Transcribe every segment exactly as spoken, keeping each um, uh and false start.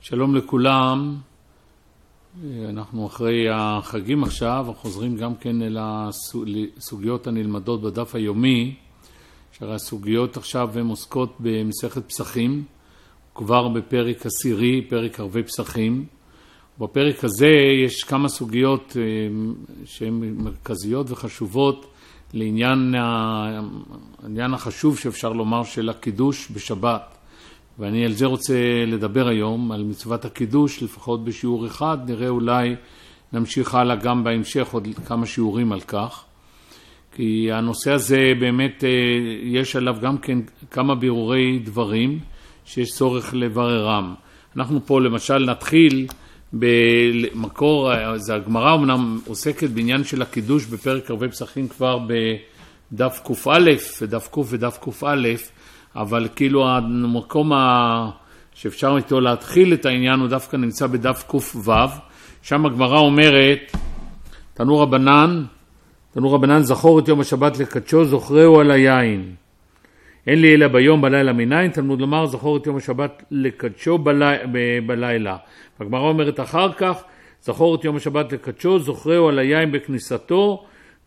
שלום לכולם, אנחנו אחרי החגים עכשיו, חוזרים גם כן אל הסוגיות הנלמדות בדף היומי, שהרי הסוגיות עכשיו הן עוסקות במסכת פסחים, כבר בפרק עשירי, פרק ערבי פסחים. בפרק הזה יש כמה סוגיות שהן מרכזיות וחשובות לעניין העניין החשוב שאפשר לומר של הקידוש בשבת. ואני על זה רוצה לדבר היום, על מצוות הקידוש, לפחות בשיעור אחד, נראה אולי נמשיך הלאה גם בהמשך עוד כמה שיעורים על כך. כי הנושא הזה באמת יש עליו גם כן כמה בירורי דברים שיש צורך לבררם. אנחנו פה למשל נתחיל במקור, זה הגמרא אמנם עוסקת בעניין של הקידוש בפרק ערבי פסחים כבר בדף ק"א ודף ק' ודף ק"א, אבל כאילו המקום שאפשר איתו להתחיל את העניין הוא דווקא נמצא בדף ק"ו, שם הגמרא אומרת, תנו רבנן, תנו רבנן זכור את יום השבת לקדשו, זוכרהו על היין. אין לי אלא ביום בלילה מניין, תלמוד לומר זכור את יום השבת לקדשו בלי, ב, בלילה. הגמרא אומרת אחר כך, זכור את יום השבת לקדשו, זוכרהו על היין בכניסתו,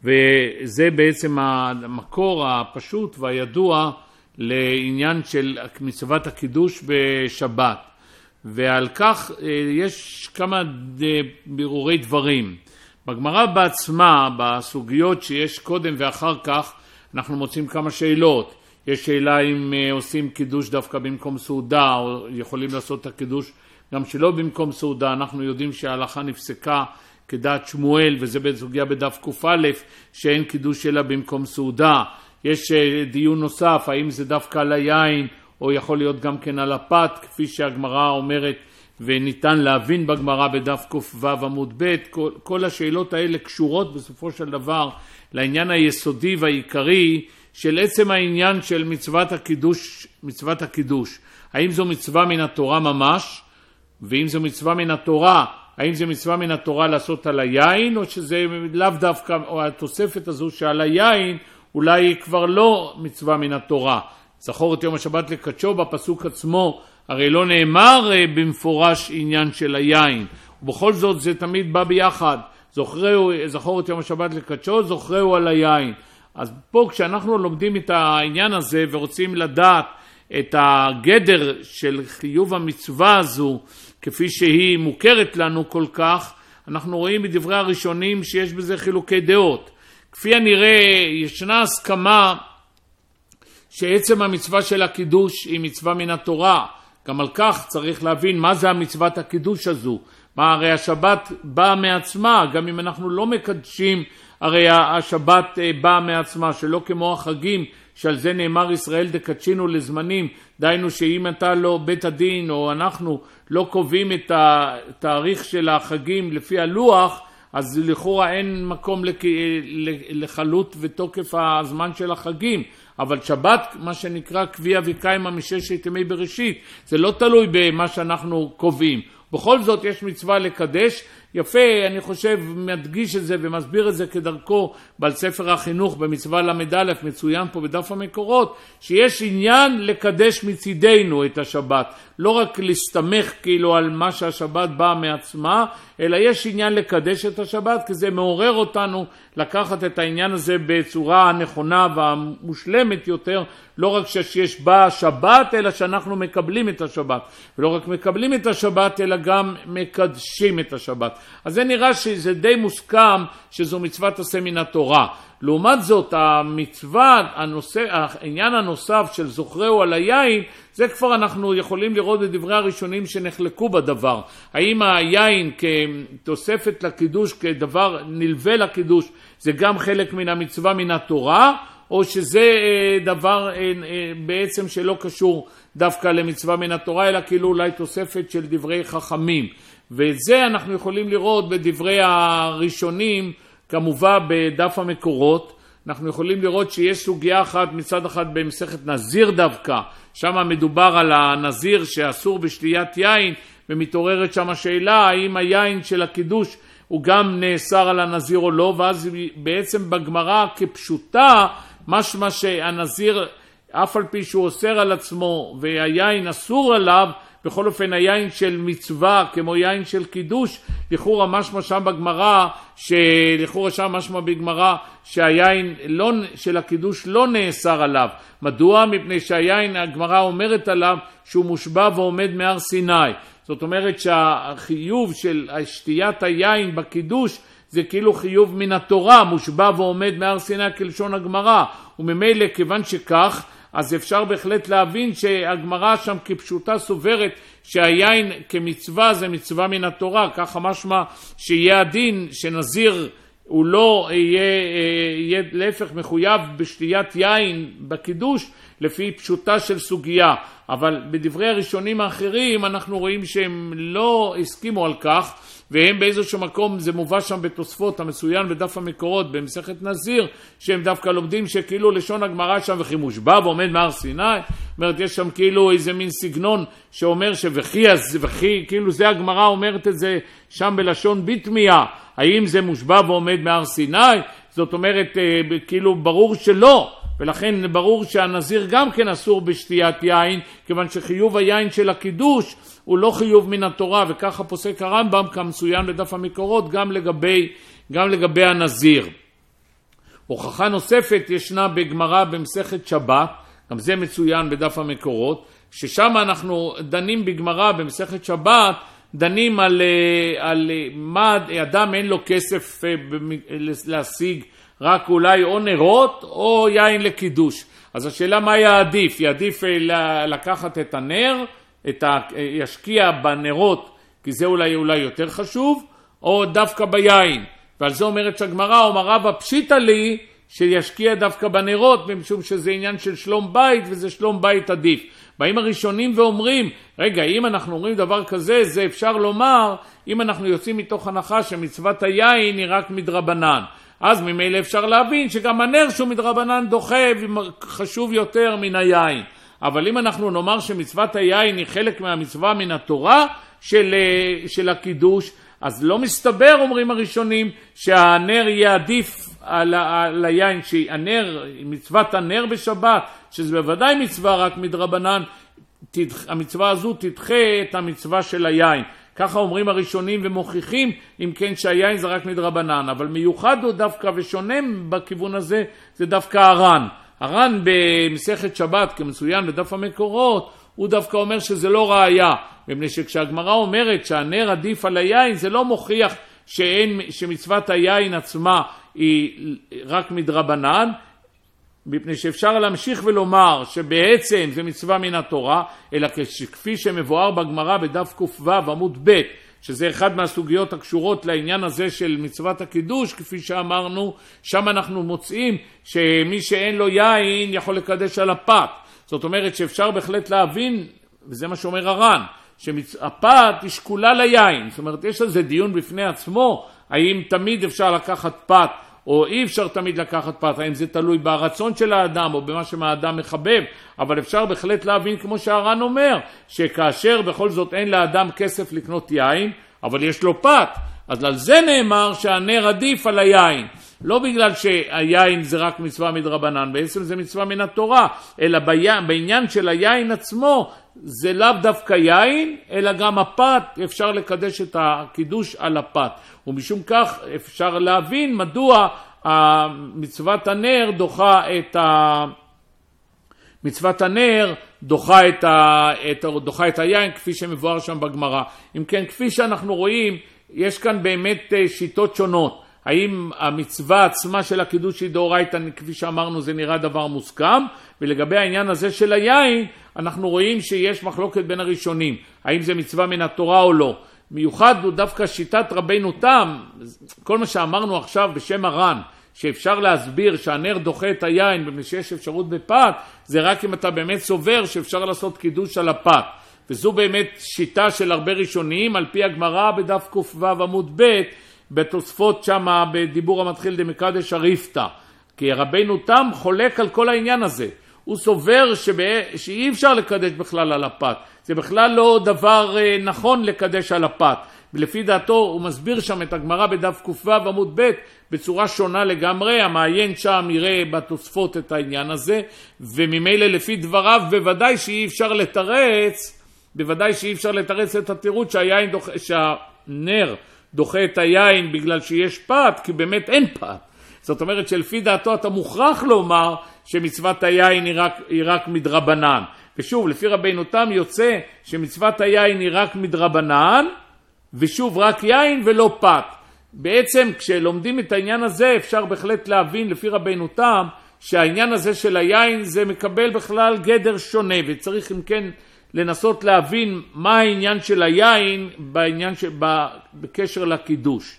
וזה בעצם המקור הפשוט והידוע לעניין של מצוות הקידוש בשבת. ועל כך יש כמה בירורי דברים. בגמרא בעצמה, בסוגיות שיש קודם ואחר כך, אנחנו מוצאים כמה שאלות. יש שאלה אם עושים קידוש דווקא במקום סעודה, או יכולים לעשות את הקידוש גם שלא במקום סעודה. אנחנו יודעים שההלכה נפסקה כדעת שמואל, וזה בסוגיה בדף ק"א, שאין קידוש אלא במקום סעודה. יש דיון נוסף, האם זה דווקא על היין, או יכול להיות גם כן על הפת, כפי שהגמרא אומרת, וניתן להבין בגמרא בדף ק"ו עמוד ב'. כל, כל השאלות האלה קשורות בסופו של דבר לעניין היסודי והעיקרי של עצם העניין של מצוות הקידוש, מצוות הקידוש. האם זו מצווה מן התורה ממש, ואם זו מצווה מן התורה, האם זו מצווה מן התורה לעשות על היין, או שזה לאו דווקא, או התוספת הזו שעל היין, אולי היא כבר לא מצווה מן התורה. זכור את יום השבת לקדשו, בפסוק עצמו, הרי לא נאמר במפורש עניין של היין. ובכל זאת זה תמיד בא ביחד. זוכרהו, זכור את יום השבת לקדשו, זוכרהו על היין. אז פה כשאנחנו לומדים את העניין הזה ורוצים לדעת את הגדר של חיוב המצווה הזו, כפי שהיא מוכרת לנו כל כך, אנחנו רואים בדברי הראשונים שיש בזה חילוקי דעות. כפי הנראה ישנה הסכמה שעצם המצווה של הקידוש היא מצווה מן התורה. גם על כך צריך להבין מה זה המצוות הקידוש הזו. מה הרי השבת באה מעצמה, גם אם אנחנו לא מקדשים, הרי השבת באה מעצמה, שלא כמו החגים, שעל זה נאמר ישראל דקדשינו לזמנים, דיינו שאם אתה לא בית הדין או אנחנו לא קובעים את התאריך של החגים לפי הלוח, אז לכאורה אין מקום לחלות ותוקף הזמן של החגים. אבל שבת, מה שנקרא קביעה וקיימה מששת ימי בראשית, זה לא תלוי במה שאנחנו קובעים. בכל זאת יש מצווה לקדש. יפה, אני חושב, מדגיש את זה ומסביר את זה כדרכו בעל ספר החינוך במצווה למד א', מצוין פה בדף המקורות, שיש עניין לקדש מצידנו את השבת. לא רק להסתמך כאילו על מה שהשבת באה מעצמה, אלא יש עניין לקדש את השבת, כי זה מעורר אותנו לקחת את העניין הזה בצורה הנכונה והמושלמת יותר, לא רק שיש בה שבת, אלא שאנחנו מקבלים את השבת. ולא רק מקבלים את השבת, אלא גם מקדשים את השבת. אז זה נראה שזה די מוסכם שזו מצוות עשה מן התורה. לעומת זאת, המצווה, הנושא, העניין הנוסף של זוכרהו על היין, זה כבר אנחנו יכולים לראות בדברי הראשונים שנחלקו בדבר. האם היין כתוספת לקידוש, כדבר נלווה לקידוש, זה גם חלק מן המצווה מן התורה, או שזה דבר בעצם שלא קשור דווקא למצווה מן התורה, אלא כאילו אולי תוספת של דברי חכמים. ואת זה אנחנו יכולים לראות בדברי הראשונים, כמובן בדף המקורות. אנחנו יכולים לראות שיש סוגיה אחת מצד אחד במסכת נזיר דווקא, שם מדובר על הנזיר שאסור בשתיית יין, ומתעוררת שם השאלה האם היין של הקידוש הוא גם נאסר על הנזיר או לא, ואז בעצם בגמרא כפשוטה, משמע שהנזיר אף על פי שהוא אוסר על עצמו והיין אסור עליו, בכל אופן היין של מצווה כמו יין של קידוש, לכאורה משמע שם בגמרא, שלכאורה שם משמע בגמרא שהיין לא, של הקידוש לא נאסר עליו. מדוע? מפני שהיין, הגמרא אומרת עליו שהוא מושבע ועומד מהר סיני. זאת אומרת שהחיוב של שתיית היין בקידוש זה כאילו חיוב מן התורה, מושבע ועומד מהר סיני כלשון הגמרא, וממילא כיוון שכך, אז אפשר בהחלט להבין שהגמרא שם כפשוטה סוברת שהיין כמצווה זה מצווה מן התורה, ככה משמע שיהיה הדין שנזיר הוא לא יהיה, יהיה להפך מחויב בשתיית יין בקידוש לפי פשוטה של סוגיה, אבל בדברי הראשונים האחרים אנחנו רואים שהם לא הסכימו על כך, והם באיזשהו מקום, זה מובא שם בתוספות המצוין בדף המקורות במסכת נזיר, שהם דווקא לומדים שכאילו לשון הגמרא שם וכי מושבע ועומד מהר סיני, אומרת יש שם כאילו איזה מין סגנון שאומר שוכי, אז וכי, כאילו זה הגמרא אומרת את זה שם בלשון ביטמיה, האם זה מושבע ועומד מהר סיני? זאת אומרת כאילו ברור שלא, ולכן ברור שהנזיר גם כן אסור בשתיית יין, כיוון שחיוב היין של הקידוש הוא לא חיוב מן התורה, וככה פוסק הרמב"ם כמצוין בדף המקורות גם לגבי, גם לגבי הנזיר. הוכחה נוספת ישנה בגמרא במסכת שבת, גם זה מצוין בדף המקורות, ששם אנחנו דנים בגמרא במסכת שבת, דנים על, על מה אדם אין לו כסף להשיג, רק אולי או נרות או יין לקידוש. אז השאלה מה יעדיף? יעדיף לקחת את הנר, את ה... ישקיע בנרות, כי זה אולי אולי יותר חשוב, או דווקא ביין. ועל זה אומרת שהגמרא, אומר רבא פשיטא לי שישקיע דווקא בנרות, משום שזה עניין של שלום בית, וזה שלום בית עדיף. באים הראשונים ואומרים, רגע, אם אנחנו אומרים דבר כזה, זה אפשר לומר, אם אנחנו יוצאים מתוך הנחה שמצוות היין היא רק מדרבנן. אז ממילא אפשר להבין שגם הנר שהוא מדרבנן דוחה וחשוב יותר מן היין. אבל אם אנחנו נאמר שמצוות היין היא חלק מהמצווה מן התורה של, של הקידוש, אז לא מסתבר, אומרים הראשונים, שהנר יהיה עדיף על, על היין, שהנר, מצוות הנר בשבת, שזה בוודאי מצווה רק מדרבנן, תדח, המצווה הזו תדחה את המצווה של היין. ככה אומרים הראשונים ומוכיחים, אם כן שהיין זה רק מדרבנן, אבל מיוחד הוא דווקא ושונה בכיוון הזה, זה דווקא הר"ן. הר"ן במסכת שבת כמצוין בדף המקורות, הוא דווקא אומר שזה לא ראיה, מפני שכשהגמרא אומרת שהנר עדיף על היין, זה לא מוכיח שאין, שמצוות היין עצמה היא רק מדרבנן, מפני שאפשר להמשיך ולומר שבעצם זה מצווה מן התורה, אלא כפי שמבואר בגמרא בדף ק"ו עמוד ב', שזה אחד מהסוגיות הקשורות לעניין הזה של מצוות הקידוש, כפי שאמרנו, שם אנחנו מוצאים שמי שאין לו יין יכול לקדש על הפת. זאת אומרת שאפשר בהחלט להבין, וזה מה שאומר הר"ן, שהפת היא שקולה ליין. זאת אומרת, יש על זה דיון בפני עצמו, האם תמיד אפשר לקחת פת, או אי אפשר תמיד לקחת פת, האם זה תלוי ברצון של האדם, או במה שהאדם מחבב, אבל אפשר בהחלט להבין, כמו שהר"ן אומר, שכאשר בכל זאת אין לאדם כסף לקנות יין, אבל יש לו פת, אז על זה נאמר שהנר עדיף על היין. לא בגלל שהיין זה רק מצווה מדרבנן, בעצם זה מצווה מן התורה, אלא בעניין של היין עצמו, זה לאו דווקא יין, אלא גם הפת, אפשר לקדש את הקידוש על הפת. ומשום כך אפשר להבין מדוע מצוות הנר דוחה את ה... מצוות הנר דוחה את, ה... את... דוחה את היין, כפי שמבואר שם בגמרא. אם כן, כפי שאנחנו רואים, יש כאן באמת שיטות שונות. האם המצווה עצמה של הקידוש היא דאורייתא, כפי שאמרנו, זה נראה דבר מוסכם, ולגבי העניין הזה של היין, אנחנו רואים שיש מחלוקת בין הראשונים, האם זה מצווה מן התורה או לא. מיוחד הוא דווקא שיטת רבינו תם, כל מה שאמרנו עכשיו בשם הר"ן, שאפשר להסביר שהנר דוחה את היין, במי שיש אפשרות בפת, זה רק אם אתה באמת סובר שאפשר לעשות קידוש על הפת. וזו באמת שיטה של הרבה ראשונים, על פי הגמרא בדף ק"ו עמוד ב', בתוספות שמה בדיבור המתחיל דמקדש הריפתא, כי רבינו תם חולק על כל העניין הזה. הוא סובר שבא... שאי אפשר לקדש בכלל על הפת, זה בכלל לא דבר נכון לקדש על הפת, ולפי דעתו הוא מסביר שם את הגמרא בדף ק"ו עמוד ב' בצורה שונה לגמרי. המעיין שם יראה בתוספות את העניין הזה, וממילא לפי דבריו בוודאי שאי אפשר לתרץ בוודאי שאי אפשר לתרץ את התירוץ שהיין דוח, שהנר דוחה את היין בגלל שיש פת, כי באמת אין פת. זאת אומרת שלפי דעתו אתה מוכרח לומר שמצוות היין היא רק, היא רק מדרבנן. ושוב, לפי רבינו תם יוצא שמצוות היין היא רק מדרבנן, ושוב רק יין ולא פת. בעצם כשלומדים את העניין הזה אפשר בהחלט להבין לפי רבינו תם שהעניין הזה של היין זה מקבל בכלל גדר שונה, וצריך אם כן לנסות להבין מה העניין של היין בעניין ש... בקשר לקידוש.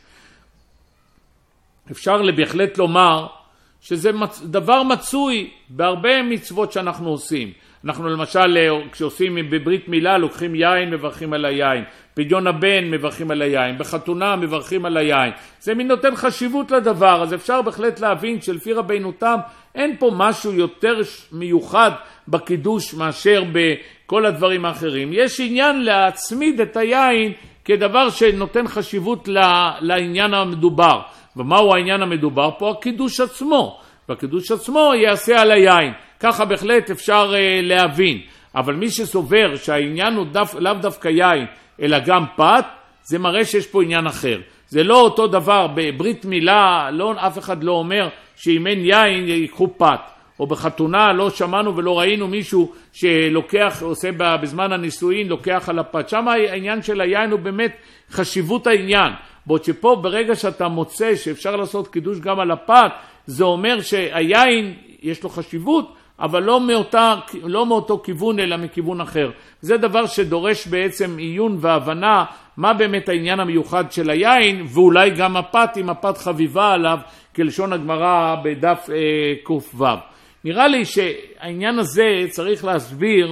אפשר בהחלט לומר שזה דבר מצוי בהרבה מצוות שאנחנו עושים. אנחנו למשל כשעושים בברית מילה לוקחים יין, מברכים על היין. פדיון הבן מברכים על היין. בחתונה מברכים על היין. זה מין נותן חשיבות לדבר. אז אפשר בהחלט להבין שלפי רבינו תם אין פה משהו יותר מיוחד בקידוש מאשר בכל הדברים האחרים. יש עניין להצמיד את היין כדבר שנותן חשיבות לעניין המדובר. ומהו העניין המדובר פה? הקידוש עצמו. והקידוש עצמו יעשה על היין. ככה בהחלט אפשר uh, להבין. אבל מי שסובר שהעניין הוא דף, לאו דווקא יין, אלא גם פת, זה מראה שיש פה עניין אחר. זה לא אותו דבר. בברית מילה, לא, אף אחד לא אומר שאם אין יין ייקחו פת. או בחתונה לא שמענו ולא ראינו מישהו שלוקח, עושה בזמן הנישואין, לוקח על הפת. שם העניין של היין הוא באמת חשיבות העניין. בעוד שפה ברגע שאתה מוצא שאפשר לעשות קידוש גם על הפת, זה אומר שהיין יש לו חשיבות, אבל לא מאותה, לא מאותו כיוון אלא מכיוון אחר. זה דבר שדורש בעצם עיון והבנה מה באמת העניין המיוחד של היין, ואולי גם הפת אם הפת חביבה עליו, כלשון הגמרא בדף אה, ק"ו. נראה לי שהעניין הזה צריך להסביר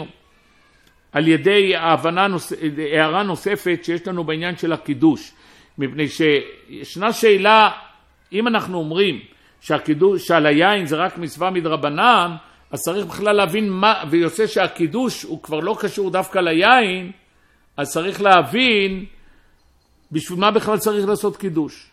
על ידי ההבנה נוס... הערה נוספת שיש לנו בעניין של הקידוש. מפני שישנה שאלה, אם אנחנו אומרים שהקידוש שעל היין זה רק מצווה מדרבנן, אז צריך בכלל להבין מה, ויוצא שהקידוש הוא כבר לא קשור דווקא ליין, אז צריך להבין בשביל מה בכלל צריך לעשות קידוש.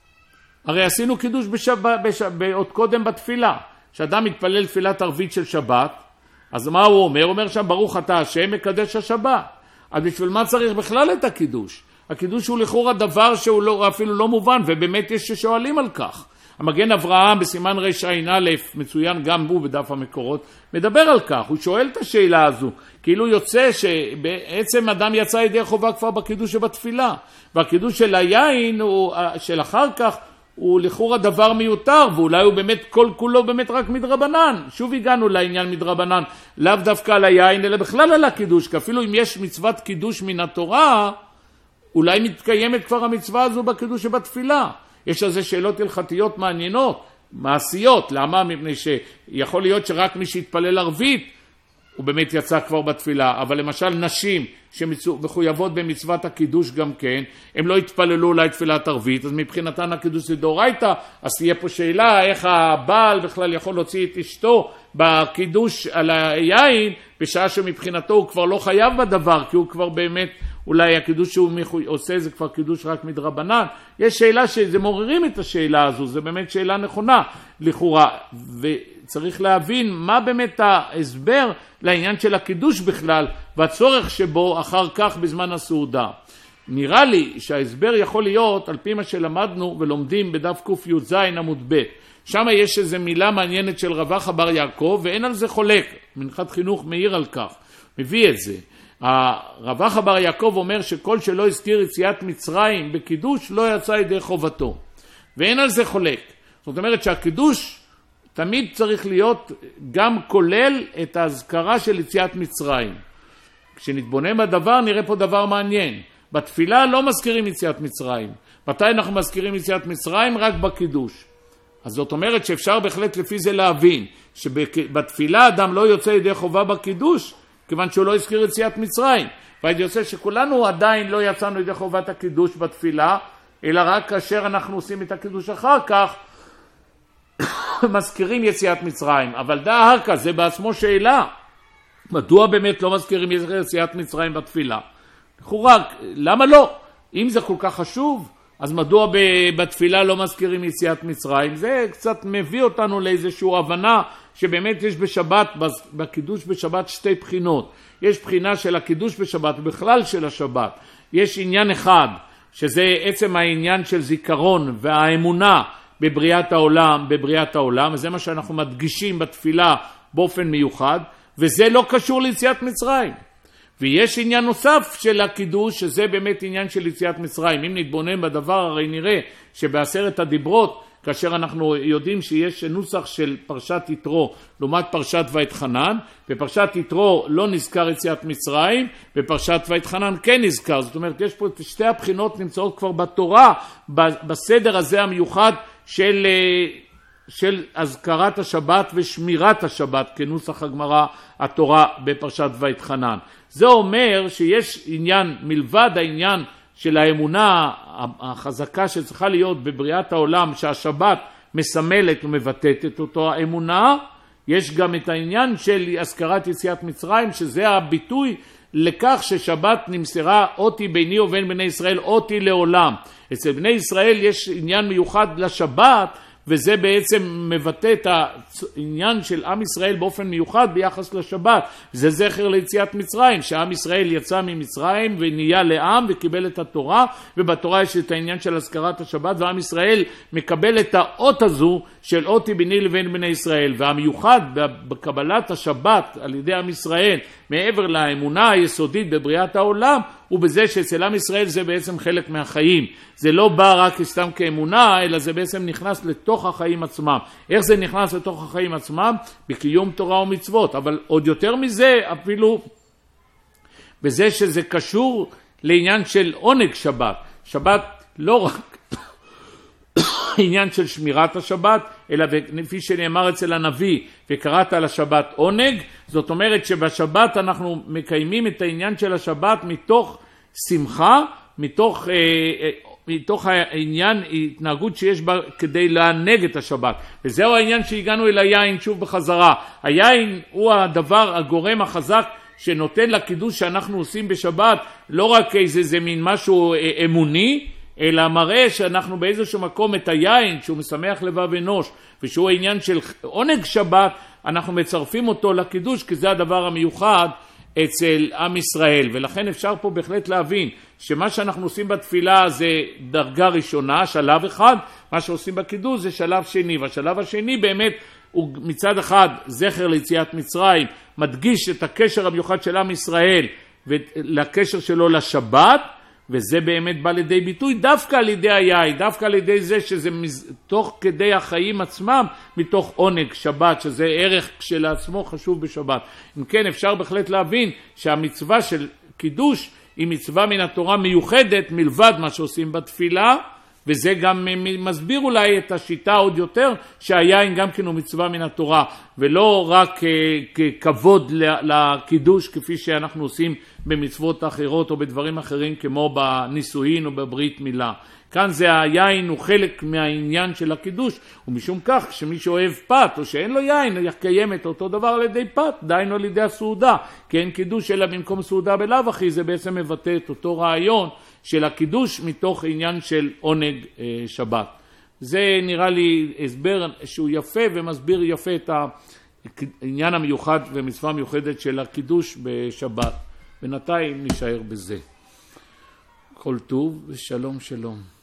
הרי עשינו קידוש בשבת, בשבת, עוד קודם בתפילה. כשאדם מתפלל תפילת ערבית של שבת, אז מה הוא אומר? הוא אומר שם ברוך אתה השם מקדש השבת. אז בשביל מה צריך בכלל את הקידוש? הקידוש הוא לכאורה דבר שהוא לא, אפילו לא מובן, ובאמת יש ששואלים על כך. המגן אברהם בסימן רע"א, מצוין גם הוא בדף המקורות, מדבר על כך, הוא שואל את השאלה הזו, כאילו יוצא שבעצם אדם יצא ידי חובה כבר בקידוש שבתפילה, והקידוש של היין הוא, של אחר כך הוא לכאורה דבר מיותר, ואולי הוא באמת כל כולו באמת רק מדרבנן. שוב הגענו לעניין מדרבנן, לאו דווקא על היין, אלא בכלל על הקידוש, כי אפילו אם יש מצוות קידוש מן התורה, אולי מתקיימת כבר המצווה הזו בקידוש שבתפילה. יש על זה שאלות הלכתיות מעניינות, מעשיות. למה? מפני שיכול להיות שרק מי שהתפלל ערבית, הוא באמת יצא כבר בתפילה. אבל למשל נשים שמחויבות במצוות הקידוש גם כן, הם לא התפללו אולי תפילת ערבית, אז מבחינתן הקידוש זה דאורייתא, אז תהיה פה שאלה איך הבעל בכלל יכול להוציא את אשתו בקידוש על היין, בשעה שמבחינתו הוא כבר לא חייב בדבר, כי הוא כבר באמת, אולי הקידוש שהוא עושה זה כבר קידוש רק מדרבנן. יש שאלה שזה מעוררים את השאלה הזו, זה באמת שאלה נכונה לכאורה, וצריך להבין מה באמת ההסבר לעניין של הקידוש בכלל, והצורך שבו אחר כך בזמן הסעודה. נראה לי שההסבר יכול להיות על פי מה שלמדנו ולומדים בדף ק"י"ז עמוד ב'. שם יש איזו מילה מעניינת של רבח בר יעקב, ואין על זה חולק. מנחת חינוך מאיר על כך, מביא את זה. רבח בר יעקב אומר שכל שלא הזכיר יציאת מצרים בקידוש לא יצא ידי חובתו, ואין על זה חולק. זאת אומרת שהקידוש תמיד צריך להיות גם כולל את ההזכרה של יציאת מצרים. כשנתבונן בדבר נראה פה דבר מעניין. בתפילה לא מזכירים יציאת מצרים. מתי אנחנו מזכירים יציאת מצרים? רק בקידוש. אז זאת אומרת שאפשר בהחלט לפי זה להבין שבתפילה אדם לא יוצא ידי חובה בקידוש, כיוון שהוא לא הזכיר יציאת מצרים. והייתי יוצא שכולנו עדיין לא יצאנו ידי חובת הקידוש בתפילה, אלא רק כאשר אנחנו עושים את הקידוש אחר כך, מזכירים יציאת מצרים. אבל דא הרכא, זה בעצמו שאלה. מדוע באמת לא מזכירים יציאת מצרים בתפילה? לכאורה, למה לא? אם זה כל כך חשוב, אז מדוע בתפילה לא מזכירים יציאת מצרים? זה קצת מביא אותנו לאיזושהי הבנה שבאמת יש בשבת, בקידוש בשבת שתי בחינות. יש בחינה של הקידוש בשבת ובכלל של השבת. יש עניין אחד, שזה עצם העניין של זיכרון והאמונה בבריאת העולם, בבריאת העולם, וזה מה שאנחנו מדגישים בתפילה באופן מיוחד, וזה לא קשור ליציאת מצרים. ויש עניין נוסף של הקידוש, שזה באמת עניין של יציאת מצרים. אם נתבונן בדבר, הרי נראה שבעשרת הדיברות, כאשר אנחנו יודעים שיש נוסח של פרשת יתרו לעומת פרשת ואתחנן, בפרשת יתרו לא נזכר יציאת מצרים, בפרשת ואתחנן כן נזכר. זאת אומרת, יש פה שתי הבחינות נמצאות כבר בתורה, בסדר הזה המיוחד של, של הזכרת השבת ושמירת השבת, כנוסח הגמרא התורה בפרשת ואתחנן. זה אומר שיש עניין, מלבד העניין של האמונה החזקה שצריכה להיות בבריאת העולם, שהשבת מסמלת ומבטאת את אותו האמונה, יש גם את העניין של הזכרת יציאת מצרים, שזה הביטוי לכך ששבת נמסרה אותי ביני ובין בני ישראל, אותי לעולם. אצל בני ישראל יש עניין מיוחד לשבת, וזה בעצם מבטא את העניין של עם ישראל באופן מיוחד ביחס לשבת. זה זכר ליציאת מצרים, שעם ישראל יצא ממצרים ונהיה לעם וקיבל את התורה, ובתורה יש את העניין של הזכרת השבת, ועם ישראל מקבל את האות הזו של אותי ביני לבין בני ישראל. והמיוחד בקבלת השבת על ידי עם ישראל, מעבר לאמונה היסודית בבריאת העולם, ובזה שאצל עם ישראל זה בעצם חלק מהחיים. זה לא בא רק סתם כאמונה, אלא זה בעצם נכנס לתוך החיים עצמם. איך זה נכנס לתוך החיים עצמם? בקיום תורה ומצוות. אבל עוד יותר מזה, אפילו בזה שזה קשור לעניין של עונג שבת. שבת לא רק עניין של שמירת השבת, אלא לפי שנאמר אצל הנביא, וקראת על השבת עונג, זאת אומרת שבשבת אנחנו מקיימים את העניין של השבת מתוך שמחה, מתוך, אה, אה, מתוך העניין, התנהגות שיש בה כדי לענג את השבת. וזהו העניין שהגענו אל היין שוב בחזרה. היין הוא הדבר, הגורם החזק, שנותן לקידוש שאנחנו עושים בשבת, לא רק איזה זה מין משהו אה, אמוני, אלא מראה שאנחנו באיזשהו מקום את היין שהוא משמח לבב אנוש, ושהוא העניין של עונג שבת, אנחנו מצרפים אותו לקידוש, כי זה הדבר המיוחד אצל עם ישראל. ולכן אפשר פה בהחלט להבין שמה שאנחנו עושים בתפילה זה דרגה ראשונה, שלב אחד, מה שעושים בקידוש זה שלב שני, והשלב השני באמת הוא מצד אחד זכר ליציאת מצרים, מדגיש את הקשר המיוחד של עם ישראל ולקשר שלו לשבת, וזה באמת בא לידי ביטוי דווקא על ידי היין, דווקא על ידי זה שזה תוך כדי החיים עצמם, מתוך עונג שבת, שזה ערך כשלעצמו חשוב בשבת. אם כן, אפשר בהחלט להבין שהמצווה של קידוש היא מצווה מן התורה מיוחדת, מלבד מה שעושים בתפילה, וזה גם מסביר אולי את השיטה עוד יותר, שהיין גם כן הוא מצווה מן התורה, ולא רק ככבוד לקידוש, כפי שאנחנו עושים במצוות אחרות או בדברים אחרים, כמו בנישואין או בברית מילה. כאן זה היין הוא חלק מהעניין של הקידוש, ומשום כך כשמי שאוהב פת או שאין לו יין, יקיים את אותו דבר על ידי פת, דיינו על ידי הסעודה, כי אין קידוש אלא במקום סעודה בלאו הכי, זה בעצם מבטא את אותו רעיון של הקידוש מתוך עניין של עונג אה, שבת. זה נראה לי הסבר שהוא יפה ומסביר יפה את העניין המיוחד ומצווה מיוחדת של הקידוש בשבת. בינתיים נשאר בזה. כל טוב ושלום שלום.